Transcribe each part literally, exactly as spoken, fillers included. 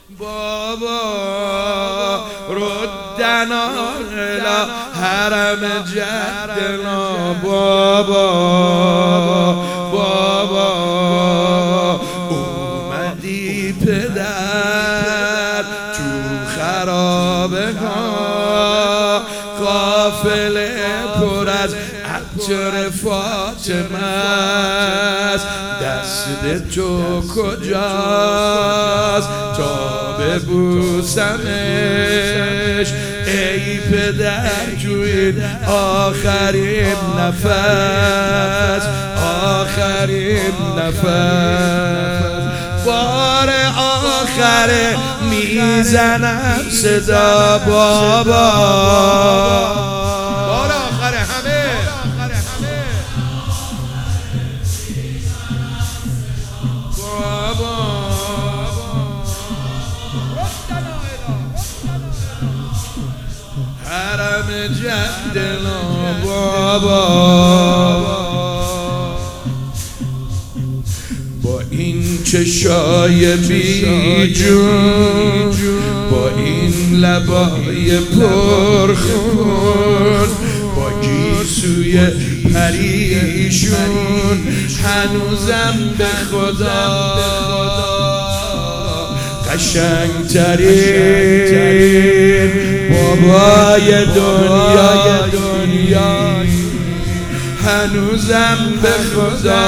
بابا ردنا الى حرم جدنا بابا بابا اومدی پدر تو خرابه ها قافله پر از عطر فاطمه است دست تو کجاست تا ببوسمش ای پدر تو این آخرین نفس آخرین نفس بار آخره میزنم صدا بابا بار آخره همه بابا حرم جدنا بابا با این چشای بی جون با این لبای پرخون با گیسوی پریشون هنوزم به خدا قشنگترین بابای دنیای دنیا هنوزم به خدا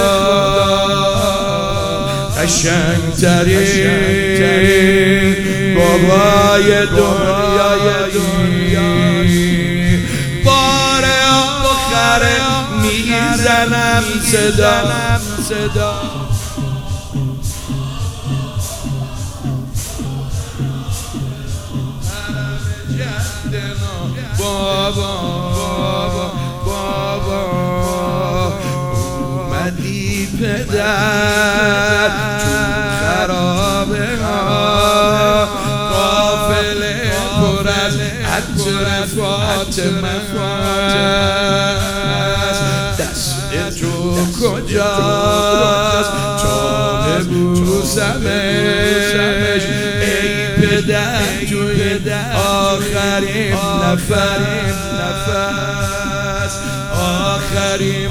قشنگترین بابای دنیای دنیا بار آخره میزنم صدا صدا بابا بابا بابا اومدی پدر تو خرابه ها قافله پر از عطر فاطمه دست تو کجاست تا ببوسمش ای پدر توی آخرین نفس آخرین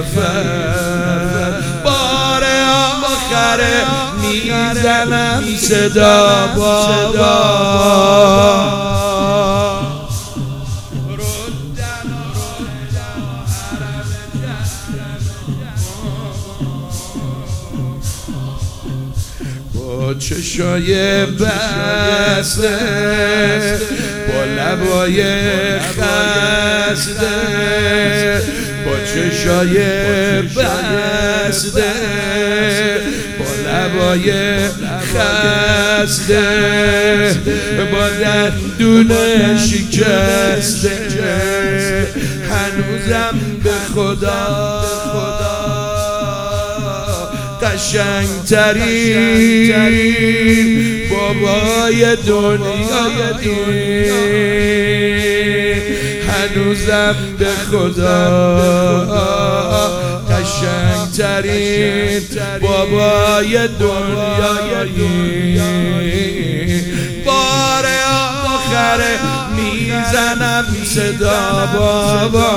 نفس بار آخره میزنم صدا بابا با چشای بسته با لبای خسته با چشای بسته با لبای خسته با دندون شکسته هنوزم به خدا قشنگترین بابای دنیای دنیا هنوزم به خدا قشنگترین بابای دنیای دنیا بار آخره میزنم صدا بابا